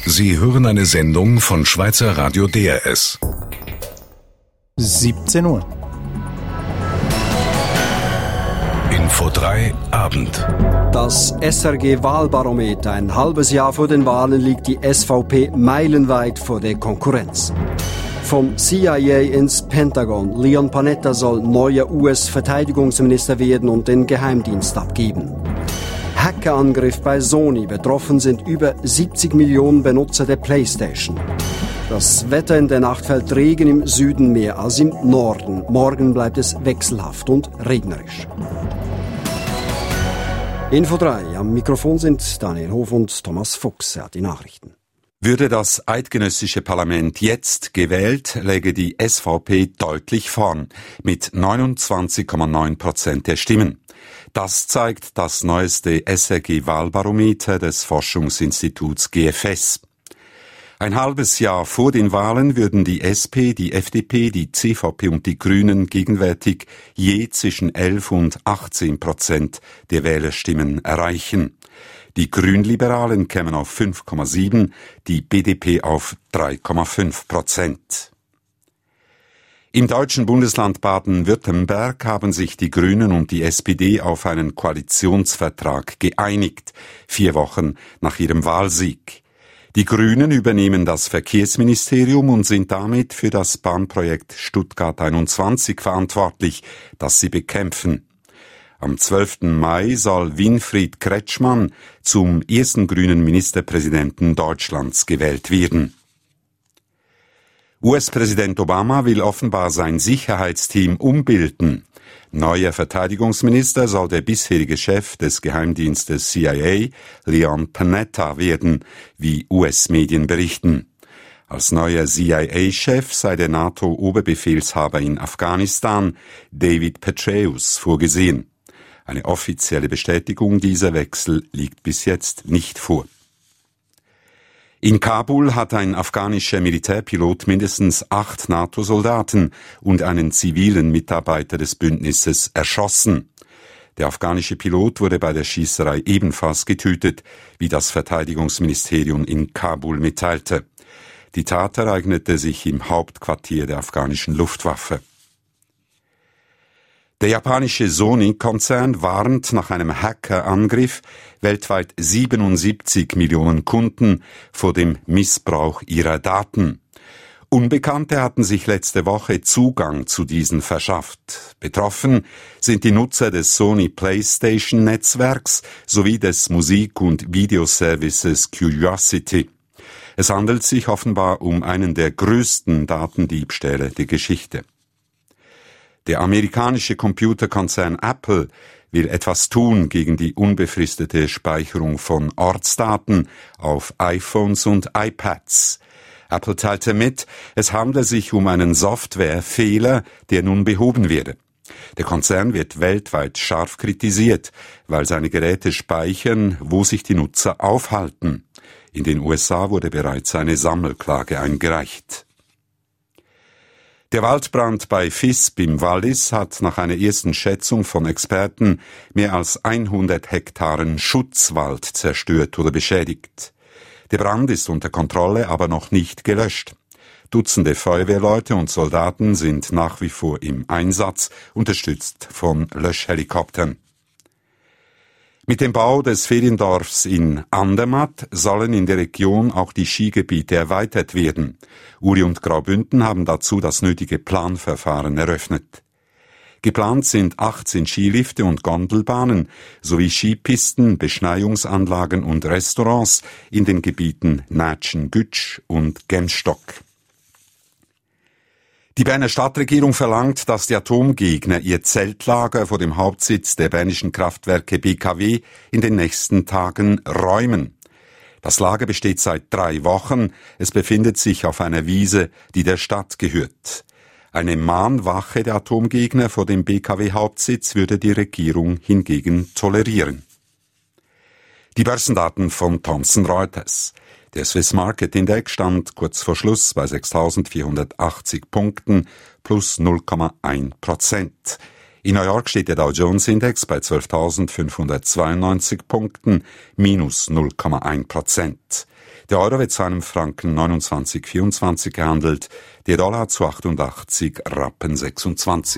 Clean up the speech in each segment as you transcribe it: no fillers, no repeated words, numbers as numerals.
Sie hören eine Sendung von Schweizer Radio DRS. 17 Uhr. Info 3 Abend. Das SRG-Wahlbarometer. Ein halbes Jahr vor den Wahlen liegt die SVP meilenweit vor der Konkurrenz. Vom CIA ins Pentagon. Leon Panetta soll neuer US-Verteidigungsminister werden und den Geheimdienst abgeben. Hackerangriff bei Sony. Betroffen sind über 70 Millionen Benutzer der PlayStation. Das Wetter: in der Nacht fällt Regen, im Süden mehr als im Norden. Morgen bleibt es wechselhaft und regnerisch. Info 3. Am Mikrofon sind Daniel Hof und Thomas Fuchs. Er hat die Nachrichten. Würde das eidgenössische Parlament jetzt gewählt, läge die SVP deutlich vorn mit 29,9% der Stimmen. Das zeigt das neueste SRG-Wahlbarometer des Forschungsinstituts GFS. Ein halbes Jahr vor den Wahlen würden die SP, die FDP, die CVP und die Grünen gegenwärtig je zwischen 11 und 18% der Wählerstimmen erreichen. Die Grünliberalen kämen auf 5,7, die BDP auf 3,5%. Im deutschen Bundesland Baden-Württemberg haben sich die Grünen und die SPD auf einen Koalitionsvertrag geeinigt, 4 Wochen nach ihrem Wahlsieg. Die Grünen übernehmen das Verkehrsministerium und sind damit für das Bahnprojekt Stuttgart 21 verantwortlich, das sie bekämpfen. Am 12. Mai soll Winfried Kretschmann zum ersten grünen Ministerpräsidenten Deutschlands gewählt werden. US-Präsident Obama will offenbar sein Sicherheitsteam umbilden. Neuer Verteidigungsminister soll der bisherige Chef des Geheimdienstes CIA, Leon Panetta, werden, wie US-Medien berichten. Als neuer CIA-Chef sei der NATO-Oberbefehlshaber in Afghanistan, David Petraeus, vorgesehen. Eine offizielle Bestätigung dieser Wechsel liegt bis jetzt nicht vor. In Kabul hat ein afghanischer Militärpilot mindestens 8 NATO-Soldaten und einen zivilen Mitarbeiter des Bündnisses erschossen. Der afghanische Pilot wurde bei der Schießerei ebenfalls getötet, wie das Verteidigungsministerium in Kabul mitteilte. Die Tat ereignete sich im Hauptquartier der afghanischen Luftwaffe. Der japanische Sony-Konzern warnt nach einem Hackerangriff weltweit 77 Millionen Kunden vor dem Missbrauch ihrer Daten. Unbekannte hatten sich letzte Woche Zugang zu diesen verschafft. Betroffen sind die Nutzer des Sony PlayStation-Netzwerks sowie des Musik- und Videoservices Curiosity. Es handelt sich offenbar um einen der größten Datendiebstähle der Geschichte. Der amerikanische Computerkonzern Apple will etwas tun gegen die unbefristete Speicherung von Ortsdaten auf iPhones und iPads. Apple teilte mit, es handle sich um einen Softwarefehler, der nun behoben werde. Der Konzern wird weltweit scharf kritisiert, weil seine Geräte speichern, wo sich die Nutzer aufhalten. In den USA wurde bereits eine Sammelklage eingereicht. Der Waldbrand bei Visp im Wallis hat nach einer ersten Schätzung von Experten mehr als 100 Hektaren Schutzwald zerstört oder beschädigt. Der Brand ist unter Kontrolle, aber noch nicht gelöscht. Dutzende Feuerwehrleute und Soldaten sind nach wie vor im Einsatz, unterstützt von Löschhelikoptern. Mit dem Bau des Feriendorfs in Andermatt sollen in der Region auch die Skigebiete erweitert werden. Uri und Graubünden haben dazu das nötige Planverfahren eröffnet. Geplant sind 18 Skilifte und Gondelbahnen sowie Skipisten, Beschneiungsanlagen und Restaurants in den Gebieten Nätschen-Gütsch und Gemsstock. Die Berner Stadtregierung verlangt, dass die Atomgegner ihr Zeltlager vor dem Hauptsitz der bernischen Kraftwerke BKW in den nächsten Tagen räumen. Das Lager besteht seit 3 Wochen. Es befindet sich auf einer Wiese, die der Stadt gehört. Eine Mahnwache der Atomgegner vor dem BKW-Hauptsitz würde die Regierung hingegen tolerieren. Die Börsendaten von Thomson Reuters. Der Swiss Market Index stand kurz vor Schluss bei 6.480 Punkten plus 0,1%. In New York steht der Dow Jones Index bei 12.592 Punkten minus 0,1%. Der Euro wird zu einem Franken 29,24 gehandelt, der Dollar zu 88 Rappen 26.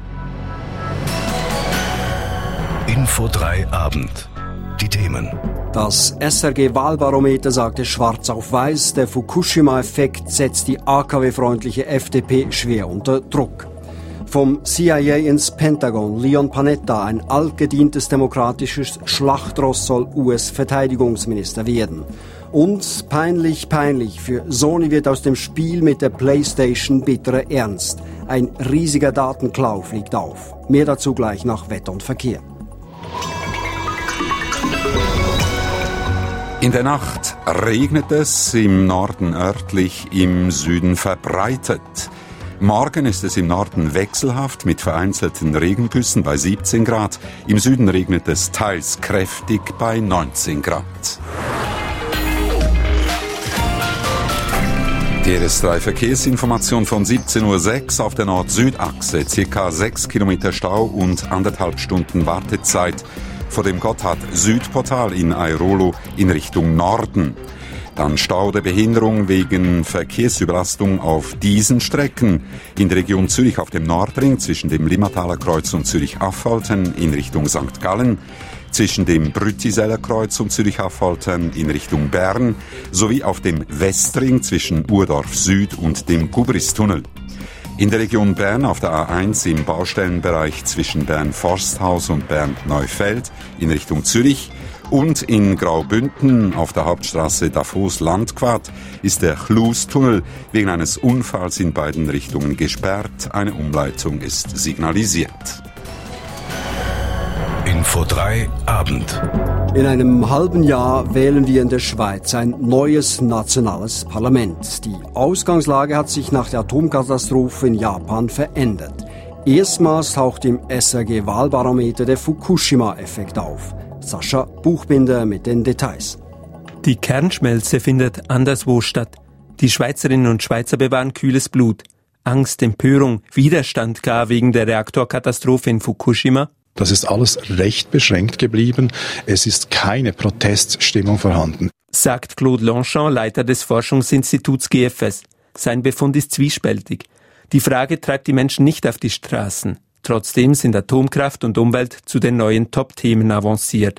Info 3 Abend. Die Themen. Das SRG-Wahlbarometer sagte schwarz auf weiß, der Fukushima-Effekt setzt die AKW-freundliche FDP schwer unter Druck. Vom CIA ins Pentagon, Leon Panetta, ein altgedientes demokratisches Schlachtross, soll US-Verteidigungsminister werden. Und peinlich, für Sony wird aus dem Spiel mit der PlayStation bitterer Ernst. Ein riesiger Datenklau fliegt auf. Mehr dazu gleich nach Wetter und Verkehr. In der Nacht regnet es, im Norden örtlich, im Süden verbreitet. Morgen ist es im Norden wechselhaft mit vereinzelten Regengüssen bei 17 Grad. Im Süden regnet es teils kräftig bei 19 Grad. Die RS3-Verkehrsinformation von 17:06 Uhr auf der Nord-Süd-Achse. Circa 6 Kilometer Stau und 1,5 Stunden Wartezeit vor dem Gotthard-Südportal in Airolo in Richtung Norden. Dann Stau der Behinderung wegen Verkehrsüberlastung auf diesen Strecken. In der Region Zürich auf dem Nordring zwischen dem Limmataler Kreuz und Zürich-Affoltern in Richtung St. Gallen, zwischen dem Brüttiseller Kreuz und Zürich-Affoltern in Richtung Bern sowie auf dem Westring zwischen Urdorf Süd und dem Gubristunnel. In der Region Bern auf der A1 im Baustellenbereich zwischen Bern-Forsthaus und Bern-Neufeld in Richtung Zürich und in Graubünden auf der Hauptstraße Davos-Landquart ist der Chlustunnel wegen eines Unfalls in beiden Richtungen gesperrt. Eine Umleitung ist signalisiert. Info 3 Abend. In einem halben Jahr wählen wir in der Schweiz ein neues nationales Parlament. Die Ausgangslage hat sich nach der Atomkatastrophe in Japan verändert. Erstmals taucht im SRG-Wahlbarometer der Fukushima-Effekt auf. Sascha Buchbinder mit den Details. Die Kernschmelze findet anderswo statt. Die Schweizerinnen und Schweizer bewahren kühles Blut. Angst, Empörung, Widerstand gar wegen der Reaktorkatastrophe in Fukushima. Das ist alles recht beschränkt geblieben. Es ist keine Proteststimmung vorhanden, sagt Claude Longchamp, Leiter des Forschungsinstituts GFS. Sein Befund ist zwiespältig. Die Frage treibt die Menschen nicht auf die Straßen. Trotzdem sind Atomkraft und Umwelt zu den neuen Top-Themen avanciert.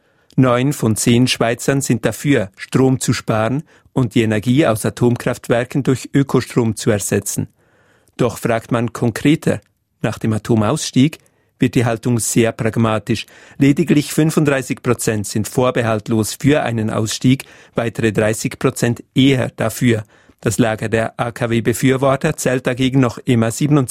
9 von 10 Schweizern sind dafür, Strom zu sparen und die Energie aus Atomkraftwerken durch Ökostrom zu ersetzen. Doch fragt man konkreter, nach dem Atomausstieg wird die Haltung sehr pragmatisch. Lediglich 35% sind vorbehaltlos für einen Ausstieg, weitere 30% eher dafür. Das Lager der AKW-Befürworter zählt dagegen noch immer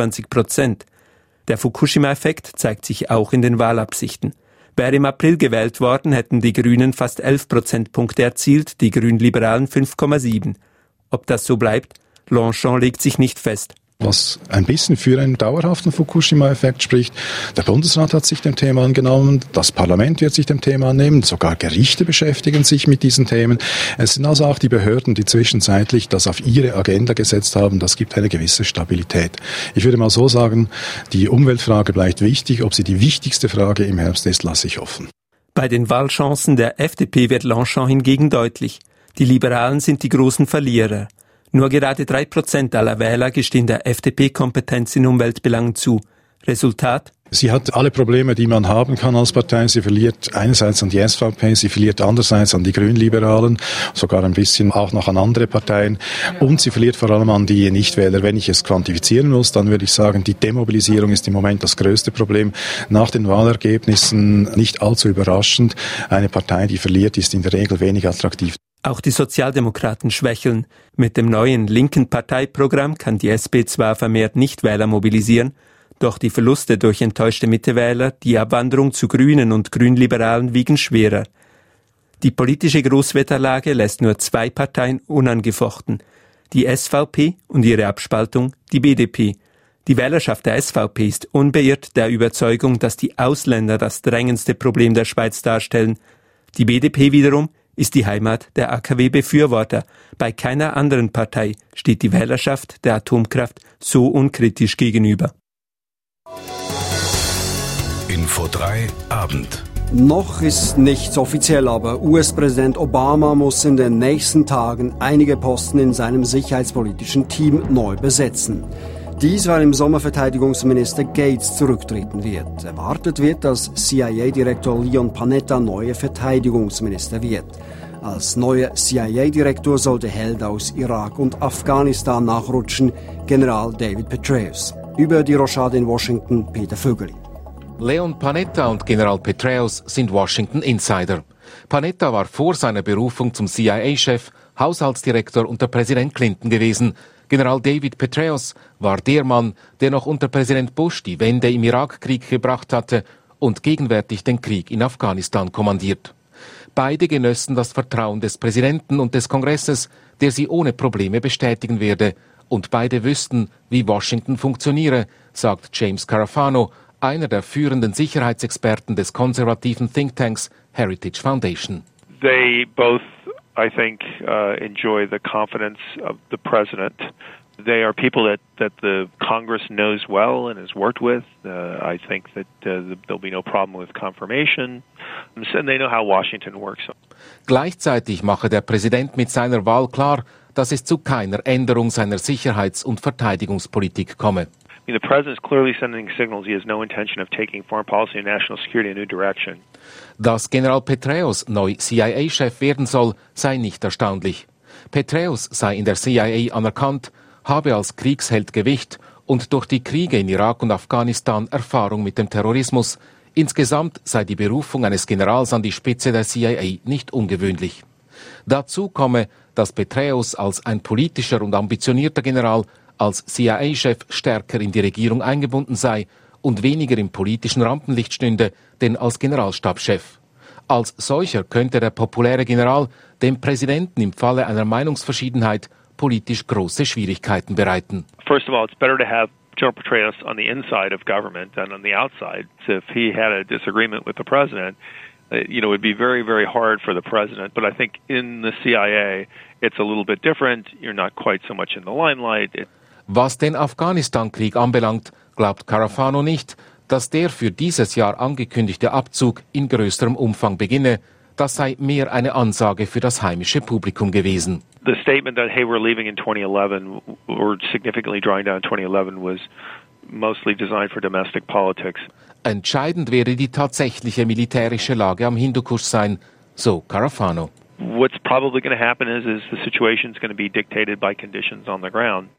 27%. Der Fukushima-Effekt zeigt sich auch in den Wahlabsichten. Wäre im April gewählt worden, hätten die Grünen fast 11 Prozentpunkte erzielt, die Grünliberalen 5,7. Ob das so bleibt? Longchamp legt sich nicht fest. Was ein bisschen für einen dauerhaften Fukushima-Effekt spricht. Der Bundesrat hat sich dem Thema angenommen, das Parlament wird sich dem Thema annehmen, sogar Gerichte beschäftigen sich mit diesen Themen. Es sind also auch die Behörden, die zwischenzeitlich das auf ihre Agenda gesetzt haben. Das gibt eine gewisse Stabilität. Ich würde mal so sagen, die Umweltfrage bleibt wichtig. Ob sie die wichtigste Frage im Herbst ist, lasse ich offen. Bei den Wahlchancen der FDP wird Longchamp hingegen deutlich. Die Liberalen sind die großen Verlierer. Nur gerade 3% aller Wähler gestehen der FDP Kompetenz in Umweltbelangen zu. Resultat? Sie hat alle Probleme, die man haben kann als Partei. Sie verliert einerseits an die SVP, sie verliert andererseits an die Grünliberalen, sogar ein bisschen auch noch an andere Parteien. Und sie verliert vor allem an die Nichtwähler. Wenn ich es quantifizieren muss, dann würde ich sagen, die Demobilisierung ist im Moment das größte Problem. Nach den Wahlergebnissen nicht allzu überraschend. Eine Partei, die verliert, ist in der Regel wenig attraktiv. Auch die Sozialdemokraten schwächeln. Mit dem neuen linken Parteiprogramm kann die SP zwar vermehrt Nichtwähler mobilisieren, doch die Verluste durch enttäuschte Mittewähler, die Abwanderung zu Grünen und Grünliberalen wiegen schwerer. Die politische Großwetterlage lässt nur 2 Parteien unangefochten. Die SVP und ihre Abspaltung, die BDP. Die Wählerschaft der SVP ist unbeirrt der Überzeugung, dass die Ausländer das drängendste Problem der Schweiz darstellen. Die BDP wiederum ist die Heimat der AKW-Befürworter. Bei keiner anderen Partei steht die Wählerschaft der Atomkraft so unkritisch gegenüber. Info 3 Abend. Noch ist nichts offiziell, aber US-Präsident Obama muss in den nächsten Tagen einige Posten in seinem sicherheitspolitischen Team neu besetzen. Dies, weil im Sommer Verteidigungsminister Gates zurücktreten wird. Erwartet wird, dass CIA-Direktor Leon Panetta neuer Verteidigungsminister wird. Als neuer CIA-Direktor soll der Held aus Irak und Afghanistan nachrutschen, General David Petraeus. Über die Rochade in Washington, Peter Vögeli. Leon Panetta und General Petraeus sind Washington-Insider. Panetta war vor seiner Berufung zum CIA-Chef Haushaltsdirektor unter Präsident Clinton gewesen. General David Petraeus war der Mann, der noch unter Präsident Bush die Wende im Irakkrieg gebracht hatte und gegenwärtig den Krieg in Afghanistan kommandiert. Beide genössen das Vertrauen des Präsidenten und des Kongresses, der sie ohne Probleme bestätigen werde. Und beide wüssten, wie Washington funktioniere, sagt James Carafano, einer der führenden Sicherheitsexperten des konservativen Thinktanks Heritage Foundation. They both, I think, enjoy the confidence of the president. They are people that the Congress knows well and has worked with. I think that there'll be no problem with confirmation. And they know how Washington works. Gleichzeitig mache der Präsident mit seiner Wahl klar, dass es zu keiner Änderung seiner Sicherheits- und Verteidigungspolitik komme. The president is clearly sending signals he has no intention of taking foreign policy and national security in a new direction. Dass General Petraeus neu CIA-Chef werden soll, sei nicht erstaunlich. Petraeus sei in der CIA anerkannt, habe als Kriegsheld Gewicht und durch die Kriege in Irak und Afghanistan Erfahrung mit dem Terrorismus. Insgesamt sei die Berufung eines Generals an die Spitze der CIA nicht ungewöhnlich. Dazu komme, dass Petraeus als ein politischer und ambitionierter General als CIA-Chef stärker in die Regierung eingebunden sei und weniger im politischen Rampenlicht stünde, denn als Generalstabschef. Als solcher könnte der populäre General dem Präsidenten im Falle einer Meinungsverschiedenheit politisch große Schwierigkeiten bereiten. First of all, it's better to have General Petraeus on the inside of government than on the outside. So if he had a disagreement with the president, it would be very, very hard for the president. But I think in the CIA, it's a little bit different. You're not quite so much in the limelight. Was den Afghanistan-Krieg anbelangt, glaubt Carafano nicht, dass der für dieses Jahr angekündigte Abzug in größerem Umfang beginne. Das sei mehr eine Ansage für das heimische Publikum gewesen. The statement that, hey, we're leaving in 2011, we're significantly drawing down in 2011, was mostly designed for domestic politics. Entscheidend werde die tatsächliche militärische Lage am Hindukusch sein, so Carafano. What's probably going to happen is the situation is going to be dictated by conditions on the ground.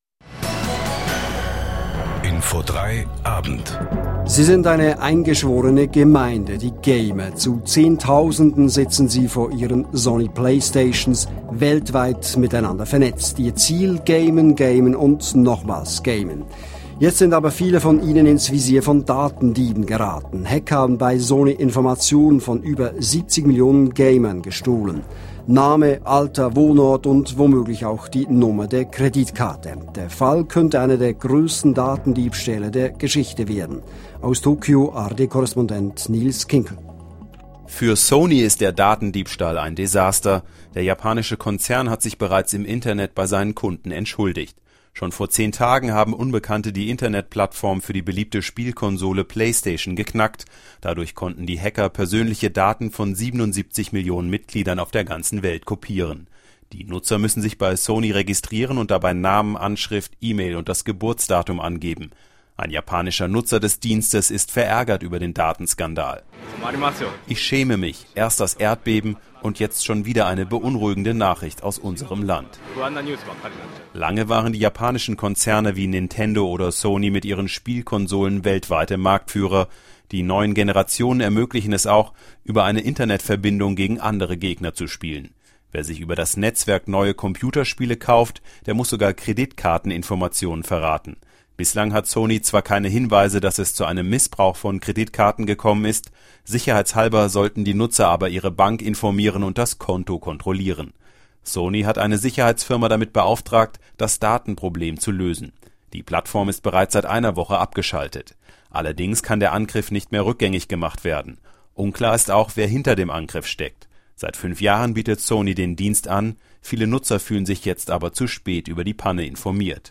Info 3 Abend. Sie sind eine eingeschworene Gemeinde, die Gamer. Zu Zehntausenden sitzen sie vor ihren Sony Playstations, weltweit miteinander vernetzt. Ihr Ziel: Gamen, Gamen und nochmals Gamen. Jetzt sind aber viele von ihnen ins Visier von Datendieben geraten. Hacker haben bei Sony Informationen von über 70 Millionen Gamern gestohlen. Name, Alter, Wohnort und womöglich auch die Nummer der Kreditkarte. Der Fall könnte einer der größten Datendiebstähle der Geschichte werden. Aus Tokio, ARD-Korrespondent Nils Kinkel. Für Sony ist der Datendiebstahl ein Desaster. Der japanische Konzern hat sich bereits im Internet bei seinen Kunden entschuldigt. Schon vor 10 Tagen haben Unbekannte die Internetplattform für die beliebte Spielkonsole PlayStation geknackt. Dadurch konnten die Hacker persönliche Daten von 77 Millionen Mitgliedern auf der ganzen Welt kopieren. Die Nutzer müssen sich bei Sony registrieren und dabei Namen, Anschrift, E-Mail und das Geburtsdatum angeben. Ein japanischer Nutzer des Dienstes ist verärgert über den Datenskandal. Ich schäme mich. Erst das Erdbeben und jetzt schon wieder eine beunruhigende Nachricht aus unserem Land. Lange waren die japanischen Konzerne wie Nintendo oder Sony mit ihren Spielkonsolen weltweite Marktführer. Die neuen Generationen ermöglichen es auch, über eine Internetverbindung gegen andere Gegner zu spielen. Wer sich über das Netzwerk neue Computerspiele kauft, der muss sogar Kreditkarteninformationen verraten. Bislang hat Sony zwar keine Hinweise, dass es zu einem Missbrauch von Kreditkarten gekommen ist, sicherheitshalber sollten die Nutzer aber ihre Bank informieren und das Konto kontrollieren. Sony hat eine Sicherheitsfirma damit beauftragt, das Datenproblem zu lösen. Die Plattform ist bereits seit einer Woche abgeschaltet. Allerdings kann der Angriff nicht mehr rückgängig gemacht werden. Unklar ist auch, wer hinter dem Angriff steckt. Seit 5 Jahren bietet Sony den Dienst an, viele Nutzer fühlen sich jetzt aber zu spät über die Panne informiert.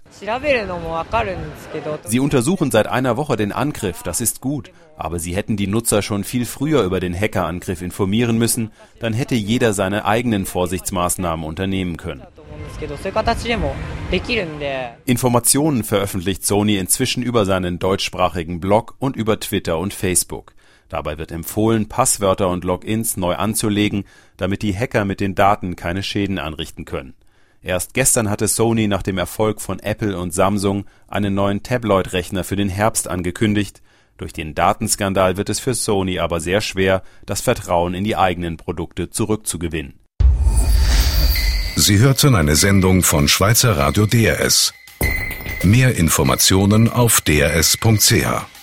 Sie untersuchen seit einer Woche den Angriff, das ist gut, aber sie hätten die Nutzer schon viel früher über den Hackerangriff informieren müssen, dann hätte jeder seine eigenen Vorsichtsmaßnahmen unternehmen können. Informationen veröffentlicht Sony inzwischen über seinen deutschsprachigen Blog und über Twitter und Facebook. Dabei wird empfohlen, Passwörter und Logins neu anzulegen, damit die Hacker mit den Daten keine Schäden anrichten können. Erst gestern hatte Sony nach dem Erfolg von Apple und Samsung einen neuen Tabloid-Rechner für den Herbst angekündigt. Durch den Datenskandal wird es für Sony aber sehr schwer, das Vertrauen in die eigenen Produkte zurückzugewinnen. Sie hörten eine Sendung von Schweizer Radio DRS. Mehr Informationen auf drs.ch.